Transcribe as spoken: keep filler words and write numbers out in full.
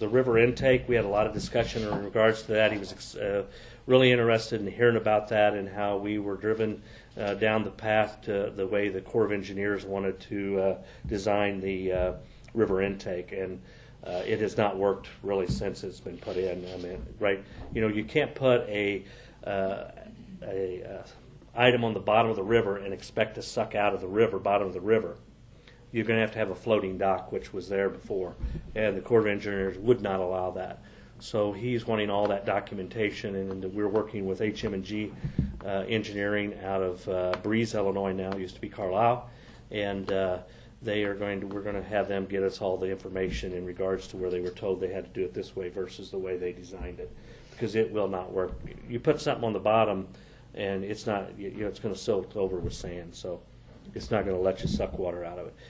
the river intake, we had a lot of discussion in regards to that. He was uh, really interested in hearing about that and how we were driven uh, down the path to the way the Corps of Engineers wanted to uh, design the uh, river intake. And uh, it has not worked really since it's been put in. I mean, right? You know, you can't put a uh, a uh, item on the bottom of the river and expect to suck out of the river, bottom of the river. You're going to have to have a floating dock, which was there before, and the Corps of Engineers would not allow that. So he's wanting all that documentation, and we're working with H M and G uh, Engineering out of uh, Breeze, Illinois now, it used to be Carlisle, and uh, they are going to, we're going to have them get us all the information in regards to where they were told they had to do it this way versus the way they designed it, because it will not work. You put something on the bottom, and it's not, you know, it's going to soak over with sand, so it's not going to let you suck water out of it.